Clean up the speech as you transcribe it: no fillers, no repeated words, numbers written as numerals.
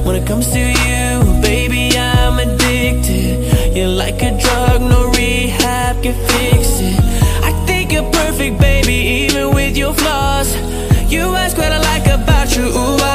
When it comes to you, baby, I'm addicted. You're like a drug, no rehab can fix it. I think you're perfect, baby, even with your flaws. You ask what I like about you, ooh,